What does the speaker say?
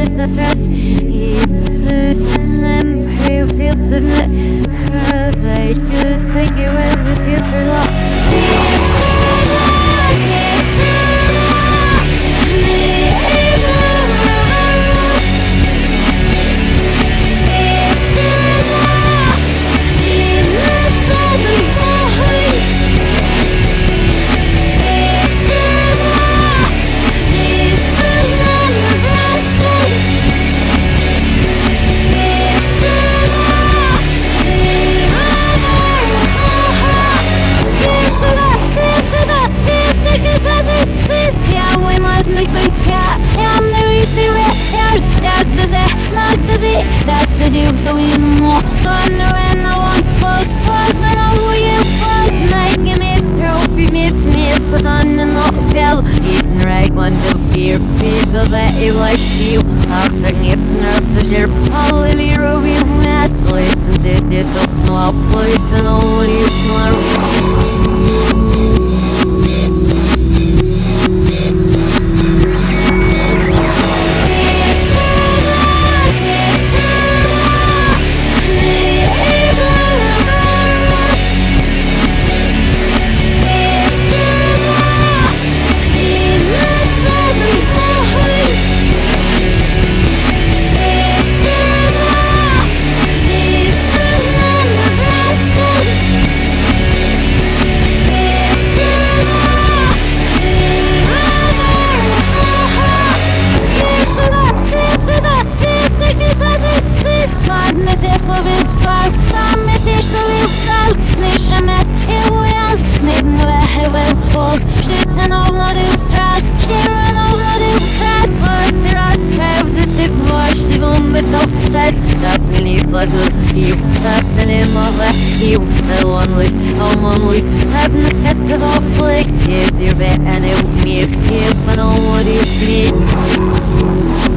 that's right. He lives in them, he was here to the they just think it was just here to love. That's the deal going on. So I'm the red, I want post. I know who you want. Like a miss, trophy, miss me. But on the not fell. He's the right one to fear. People that you like, you talk to me. If nerves are there, but all the little real mass. Listen, this don't know. I'll play for no one. It's not. That's the name of it. He was so lonely. I'm only tapping the cast of all flick. Yes, they're bad and it would be a skip, but I don't want it to be.